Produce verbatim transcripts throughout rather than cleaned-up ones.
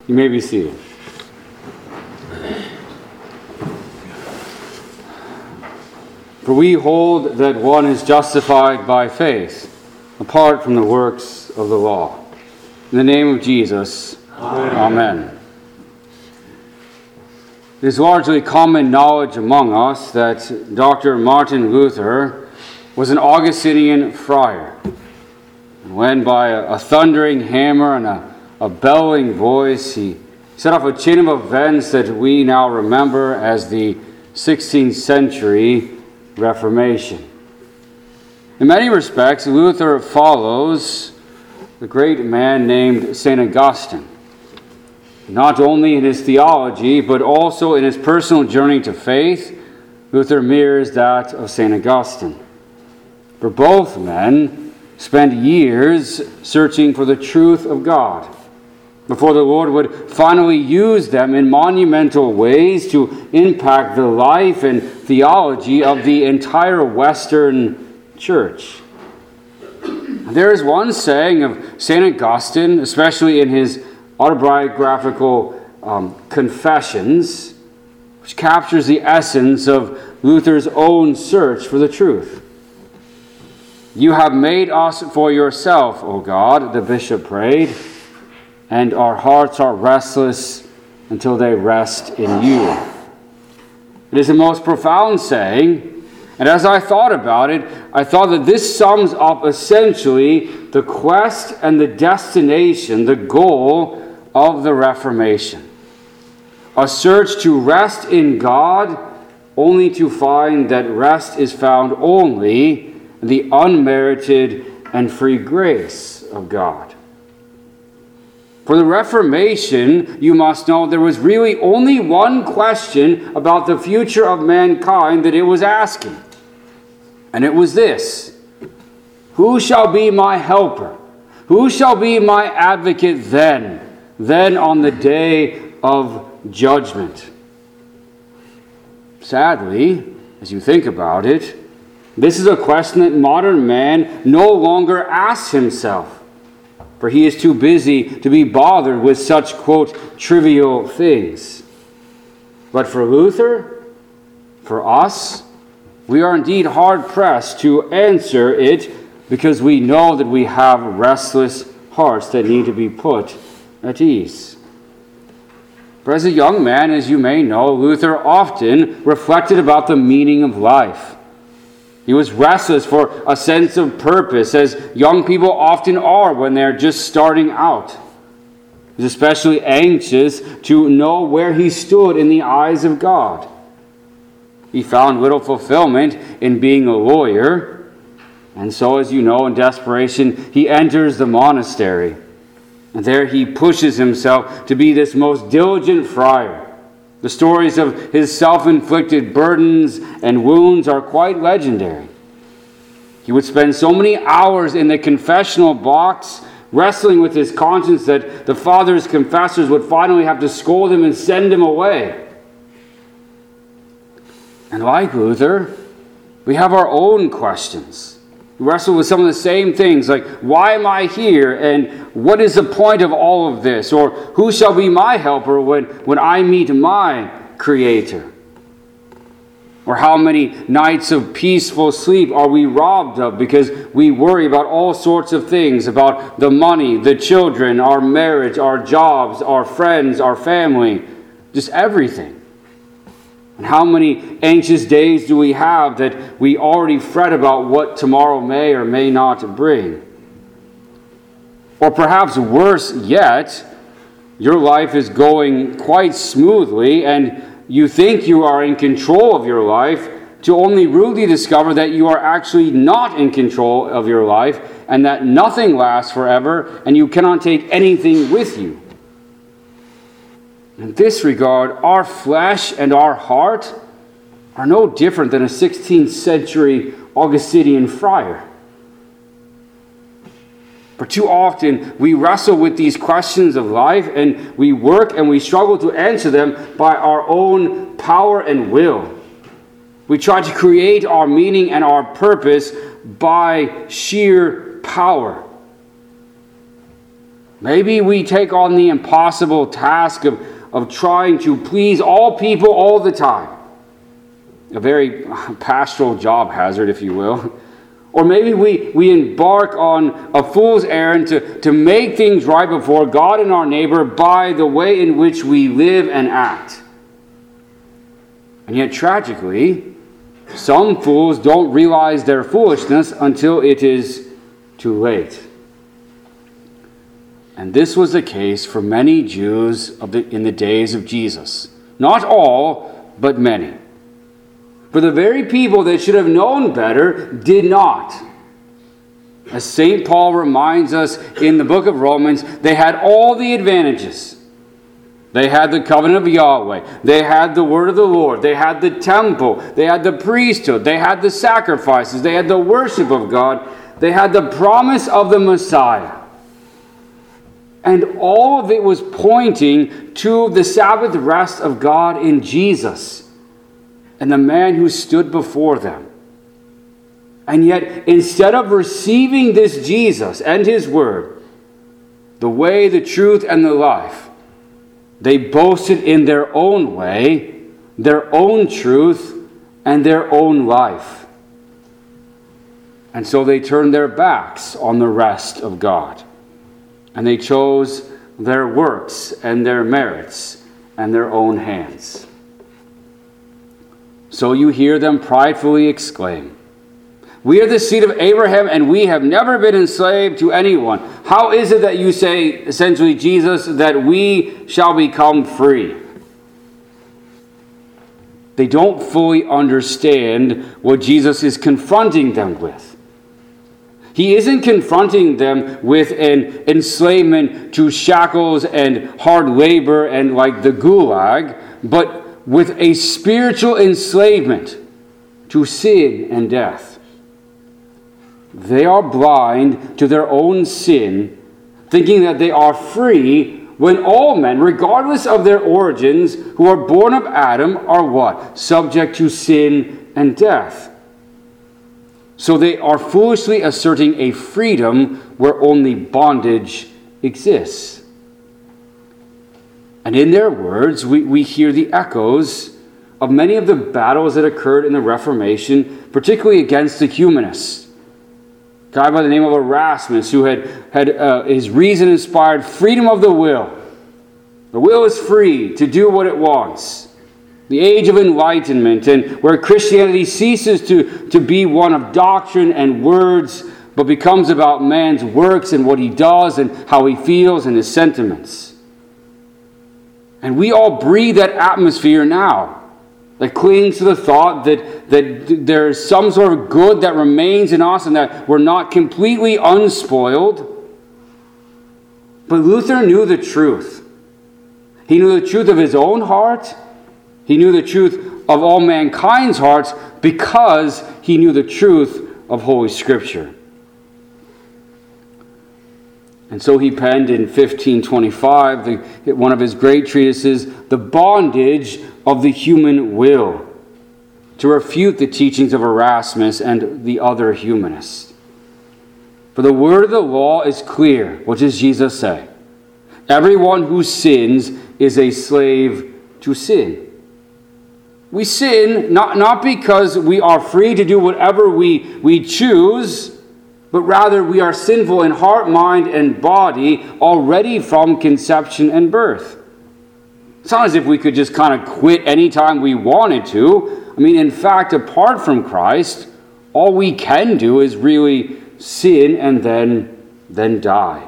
You may be seated. For we hold that one is justified by faith, apart from the works of the law. In the name of Jesus, Amen. Amen. It is largely common knowledge among us that Doctor Martin Luther was an Augustinian friar. And when by a, a thundering hammer and a, a bellowing voice he set off a chain of events that we now remember as the sixteenth century Reformation. In many respects, Luther follows the great man named Saint Augustine, not only in his theology, but also in his personal journey to faith. Luther mirrors that of Saint Augustine. For both men spent years searching for the truth of God before the Lord would finally use them in monumental ways to impact the life and theology of the entire Western Church. There is one saying of Saint Augustine, especially in his autobiographical um, Confessions, which captures the essence of Luther's own search for the truth. "You have made us for yourself, O God," the bishop prayed, "and our hearts are restless until they rest in you." It is a most profound saying, and as I thought about it, I thought that this sums up essentially the quest and the destination, the goal of the Reformation. A search to rest in God, only to find that rest is found only in the unmerited and free grace of God. For the Reformation, you must know, there was really only one question about the future of mankind that it was asking. And it was this: who shall be my helper? Who shall be my advocate then? Then on the day of judgment. Sadly, as you think about it, this is a question that modern man no longer asks himself. For he is too busy to be bothered with such, quote, trivial things. But for Luther, for us, we are indeed hard-pressed to answer it because we know that we have restless hearts that need to be put at ease. For as a young man, as you may know, Luther often reflected about the meaning of life. He was restless for a sense of purpose, as young people often are when they're just starting out. He was especially anxious to know where he stood in the eyes of God. He found little fulfillment in being a lawyer, and so, as you know, in desperation, he enters the monastery. And there he pushes himself to be this most diligent friar. The stories of his self-inflicted burdens and wounds are quite legendary. He would spend so many hours in the confessional box wrestling with his conscience that the father's confessors would finally have to scold him and send him away. And like Luther, we have our own questions. We wrestle with some of the same things, like, why am I here? And what is the point of all of this? Or who shall be my helper when, when I meet my Creator? Or how many nights of peaceful sleep are we robbed of because we worry about all sorts of things, about the money, the children, our marriage, our jobs, our friends, our family, just everything. And how many anxious days do we have that we already fret about what tomorrow may or may not bring? Or perhaps worse yet, your life is going quite smoothly and you think you are in control of your life, to only rudely discover that you are actually not in control of your life and that nothing lasts forever and you cannot take anything with you. In this regard, our flesh and our heart are no different than a sixteenth century Augustinian friar. For too often, we wrestle with these questions of life and we work and we struggle to answer them by our own power and will. We try to create our meaning and our purpose by sheer power. Maybe we take on the impossible task of, of trying to please all people all the time. A very pastoral job hazard, if you will. Or maybe we, we embark on a fool's errand to, to make things right before God and our neighbor by the way in which we live and act. And yet, tragically, some fools don't realize their foolishness until it is too late. And this was the case for many Jews of the, in the days of Jesus. Not all, but many. For the very people that should have known better did not. As Saint Paul reminds us in the book of Romans, they had all the advantages. They had the covenant of Yahweh. They had the word of the Lord. They had the temple. They had the priesthood. They had the sacrifices. They had the worship of God. They had the promise of the Messiah. And all of it was pointing to the Sabbath rest of God in Jesus and the man who stood before them. And yet, instead of receiving this Jesus and his word, the way, the truth, and the life, they boasted in their own way, their own truth, and their own life. And so they turned their backs on the rest of God. And they chose their works and their merits and their own hands. So you hear them pridefully exclaim, "We are the seed of Abraham, and we have never been enslaved to anyone. How is it that you say, essentially, Jesus, that we shall become free?" They don't fully understand what Jesus is confronting them with. He isn't confronting them with an enslavement to shackles and hard labor and like the gulag, but with a spiritual enslavement to sin and death. They are blind to their own sin, thinking that they are free when all men, regardless of their origins, who are born of Adam, are what? Subject to sin and death. So they are foolishly asserting a freedom where only bondage exists. And in their words, we, we hear the echoes of many of the battles that occurred in the Reformation, particularly against the humanists. A guy by the name of Erasmus, who had, had uh, his reason-inspired freedom of the will. The will is free to do what it wants. The age of enlightenment, and where Christianity ceases to, to be one of doctrine and words, but becomes about man's works and what he does and how he feels and his sentiments. And we all breathe that atmosphere now that clings to the thought that, that there is some sort of good that remains in us and that we're not completely unspoiled. But Luther knew the truth. He knew the truth of his own heart. He knew the truth of all mankind's hearts because he knew the truth of Holy Scripture. And so he penned in fifteen twenty-five, the, one of his great treatises, The Bondage of the Human Will, to refute the teachings of Erasmus and the other humanists. For the word of the law is clear. What does Jesus say? Everyone who sins is a slave to sin. We sin not, not because we are free to do whatever we, we choose, but rather we are sinful in heart, mind, and body already from conception and birth. It's not as if we could just kind of quit anytime we wanted to. I mean, in fact, apart from Christ, all we can do is really sin and then, then die.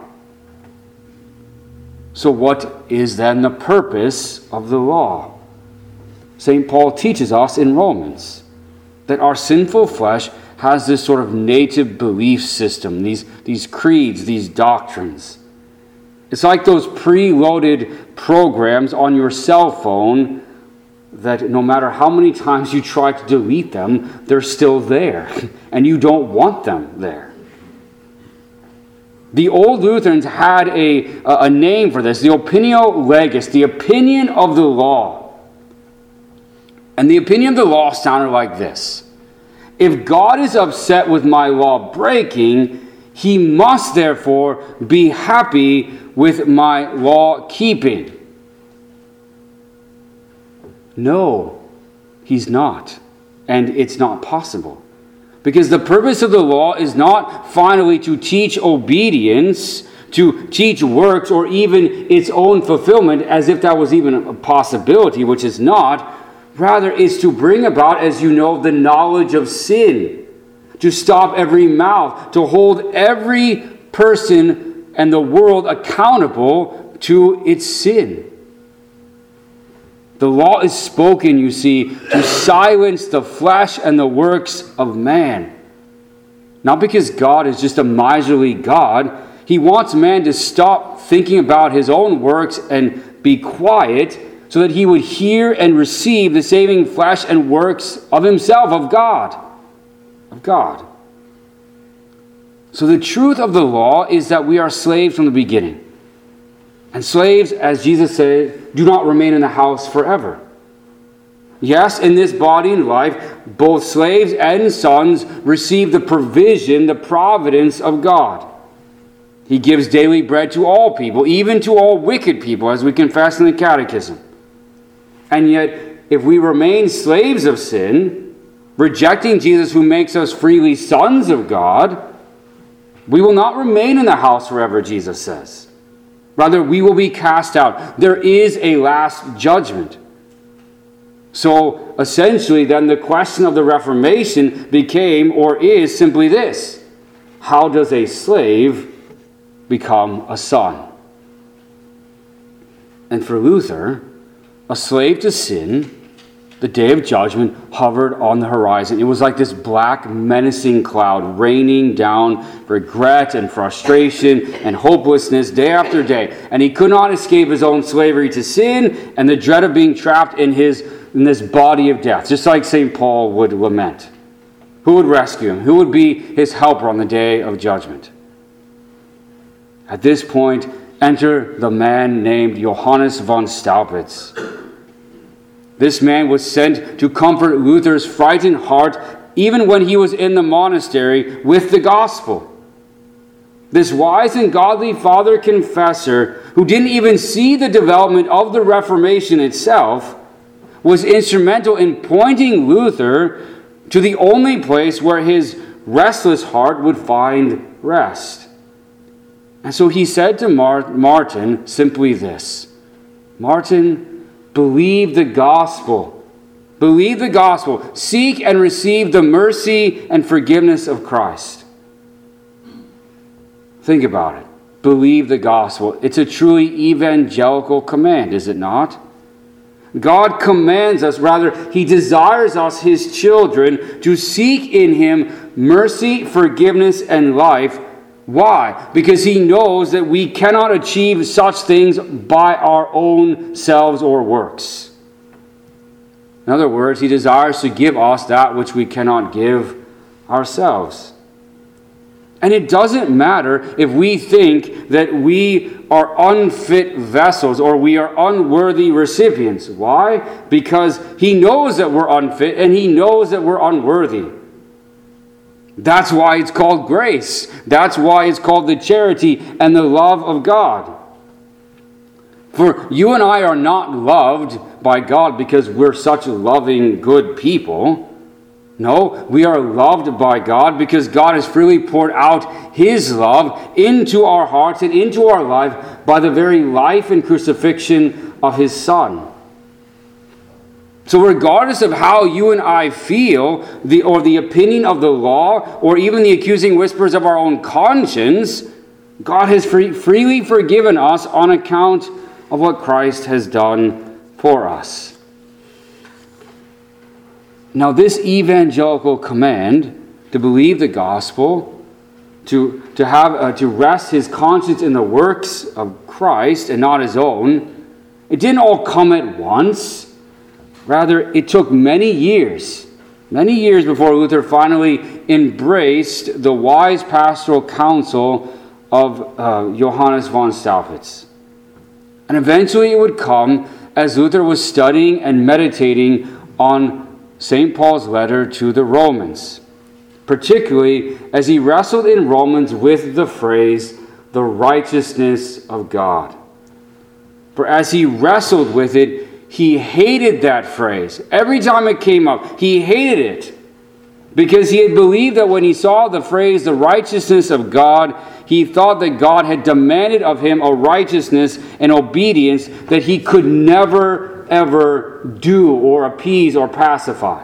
So what is then the purpose of the law? Saint Paul teaches us in Romans that our sinful flesh has this sort of native belief system, these, these creeds, these doctrines. It's like those preloaded programs on your cell phone that no matter how many times you try to delete them, they're still there, and you don't want them there. The old Lutherans had a, a name for this, the opinio legis, the opinion of the law. And the opinion of the law sounded like this. If God is upset with my law breaking, he must therefore be happy with my law keeping. No, he's not. And it's not possible. Because the purpose of the law is not finally to teach obedience, to teach works, or even its own fulfillment, as if that was even a possibility, which is not. Rather, it's to bring about, as you know, the knowledge of sin, to stop every mouth, to hold every person and the world accountable to its sin. The law is spoken, you see, to silence the flesh and the works of man. Not because God is just a miserly God. He wants man to stop thinking about his own works and be quiet so that he would hear and receive the saving flesh and works of himself, of God. Of God. So the truth of the law is that we are slaves from the beginning. And slaves, as Jesus said, do not remain in the house forever. Yes, in this body and life, both slaves and sons receive the provision, the providence of God. He gives daily bread to all people, even to all wicked people, as we confess in the Catechism. And yet, if we remain slaves of sin, rejecting Jesus who makes us freely sons of God, we will not remain in the house forever, Jesus says. Rather, we will be cast out. There is a last judgment. So, essentially, then the question of the Reformation became, or is, simply this: how does a slave become a son? And for Luther, a slave to sin, the day of judgment hovered on the horizon. It was like this black, menacing cloud raining down regret and frustration and hopelessness day after day. And he could not escape his own slavery to sin and the dread of being trapped in his in this body of death, just like Saint Paul would lament. Who would rescue him? Who would be his helper on the day of judgment? At this point, enter the man named Johannes von Staupitz. This man was sent to comfort Luther's frightened heart even when he was in the monastery with the gospel. This wise and godly father confessor, who didn't even see the development of the Reformation itself, was instrumental in pointing Luther to the only place where his restless heart would find rest. And so he said to Mar- Martin simply this: Martin, believe the gospel. Believe the gospel. Seek and receive the mercy and forgiveness of Christ. Think about it. Believe the gospel. It's a truly evangelical command, is it not? God commands us, rather, he desires us, his children, to seek in him mercy, forgiveness, and life. Why? Because he knows that we cannot achieve such things by our own selves or works. In other words, he desires to give us that which we cannot give ourselves. And it doesn't matter if we think that we are unfit vessels or we are unworthy recipients. Why? Because he knows that we're unfit and he knows that we're unworthy. That's why it's called grace. That's why it's called the charity and the love of God. For you and I are not loved by God because we're such loving, good people. No, we are loved by God because God has freely poured out his love into our hearts and into our life by the very life and crucifixion of his Son. So regardless of how you and I feel, the, or the opinion of the law, or even the accusing whispers of our own conscience, God has free, freely forgiven us on account of what Christ has done for us. Now this evangelical command to believe the gospel, to, to, have, uh, to rest his conscience in the works of Christ and not his own, it didn't all come at once. Rather, it took many years, many years before Luther finally embraced the wise pastoral counsel of uh, Johannes von Staupitz. And eventually it would come as Luther was studying and meditating on Saint Paul's letter to the Romans, particularly as he wrestled in Romans with the phrase, the righteousness of God. For as he wrestled with it, he hated that phrase. Every time it came up, he hated it. Because he had believed that when he saw the phrase, the righteousness of God, he thought that God had demanded of him a righteousness and obedience that he could never, ever do or appease or pacify.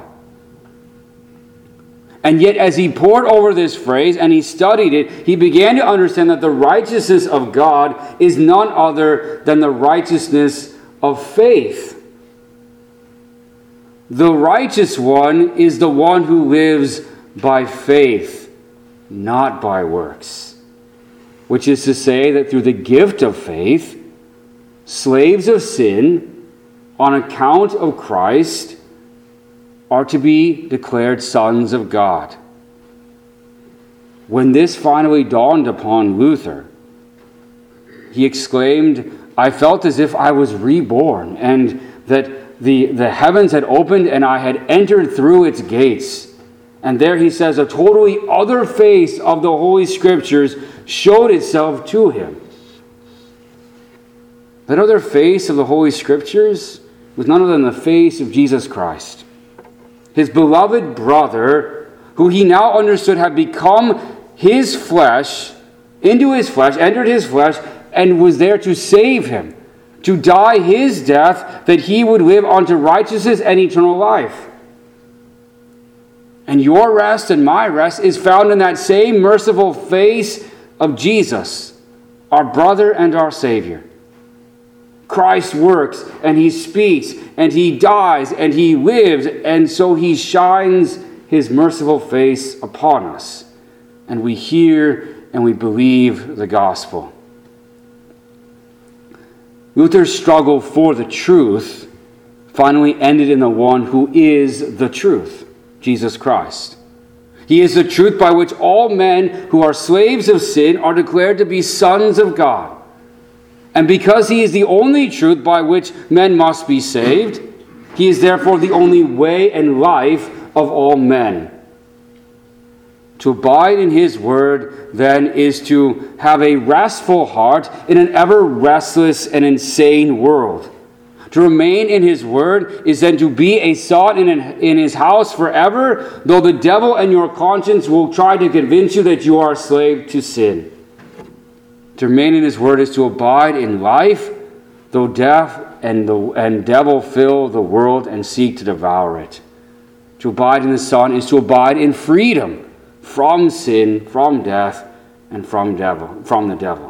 And yet as he pored over this phrase and he studied it, he began to understand that the righteousness of God is none other than the righteousness of faith. The righteous one is the one who lives by faith, not by works. Which is to say that through the gift of faith, slaves of sin, on account of Christ, are to be declared sons of God. When this finally dawned upon Luther, he exclaimed, "I felt as if I was reborn, and that The, the heavens had opened and I had entered through its gates." And there he says a totally other face of the Holy Scriptures showed itself to him. That other face of the Holy Scriptures was none other than the face of Jesus Christ. His beloved brother, who he now understood had become his flesh, into his flesh, entered his flesh, and was there to save him. To die his death, that he would live unto righteousness and eternal life. And your rest and my rest is found in that same merciful face of Jesus, our brother and our Savior. Christ works, and he speaks, and he dies, and he lives, and so he shines his merciful face upon us. And we hear and we believe the gospel. Luther's struggle for the truth finally ended in the one who is the truth, Jesus Christ. He is the truth by which all men who are slaves of sin are declared to be sons of God. And because he is the only truth by which men must be saved, he is therefore the only way and life of all men. To abide in his word, then, is to have a restful heart in an ever restless and insane world. To remain in his word is then to be a son in, in his house forever, though the devil and your conscience will try to convince you that you are a slave to sin. To remain in his word is to abide in life, though death and the and devil fill the world and seek to devour it. To abide in the Son is to abide in freedom from sin, from death, and from devil, from the devil.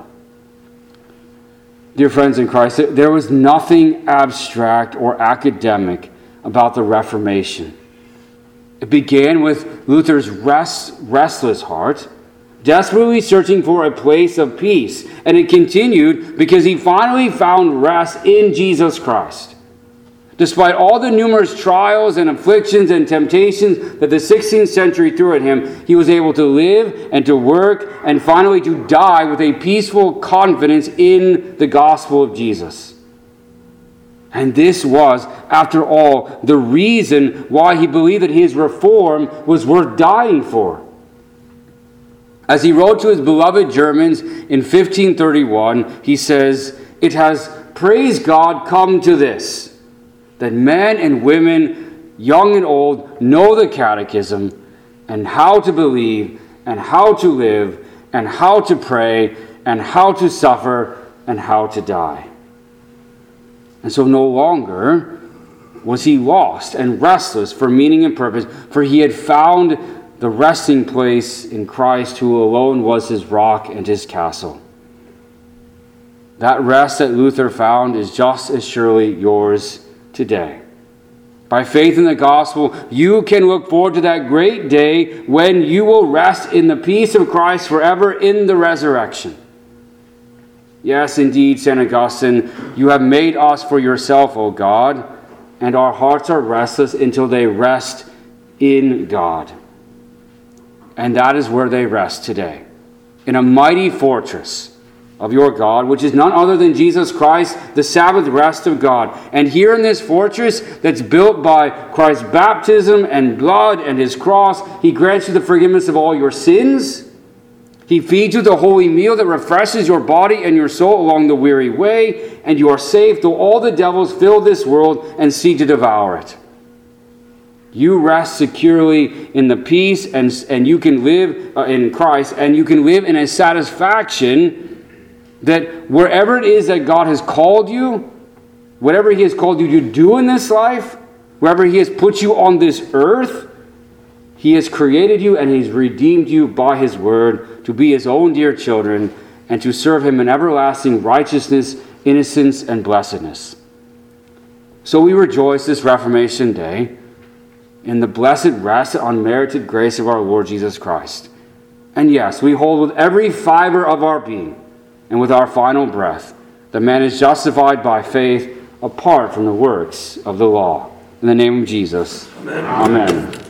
Dear friends in Christ, there was nothing abstract or academic about the Reformation. It began with Luther's rest, restless heart, desperately searching for a place of peace. And it continued because he finally found rest in Jesus Christ. Despite all the numerous trials and afflictions and temptations that the sixteenth century threw at him, he was able to live and to work and finally to die with a peaceful confidence in the gospel of Jesus. And this was, after all, the reason why he believed that his reform was worth dying for. As he wrote to his beloved Germans in fifteen thirty-one, he says, "It has, praise God, come to this, that men and women, young and old, know the catechism and how to believe and how to live and how to pray and how to suffer and how to die." And so no longer was he lost and restless for meaning and purpose, for he had found the resting place in Christ, who alone was his rock and his castle. That rest that Luther found is just as surely yours today. By faith in the gospel, you can look forward to that great day when you will rest in the peace of Christ forever in the resurrection. Yes, indeed, Saint Augustine, you have made us for yourself, O God, and our hearts are restless until they rest in God. And that is where they rest today, in a mighty fortress of your God, which is none other than Jesus Christ, the Sabbath rest of God. And here in this fortress that's built by Christ's baptism and blood and his cross, he grants you the forgiveness of all your sins. He feeds you the holy meal that refreshes your body and your soul along the weary way, and you are safe though all the devils fill this world and seek to devour it. You rest securely in the peace, and, and you can live uh, in Christ, and you can live in a satisfaction that wherever it is that God has called you, whatever He has called you to do in this life, wherever He has put you on this earth, He has created you and He's redeemed you by His word to be His own dear children and to serve Him in everlasting righteousness, innocence, and blessedness. So we rejoice this Reformation Day in the blessed rest and unmerited grace of our Lord Jesus Christ. And yes, we hold with every fiber of our being and with our final breath that man is justified by faith apart from the works of the law. In the name of Jesus, amen. Amen.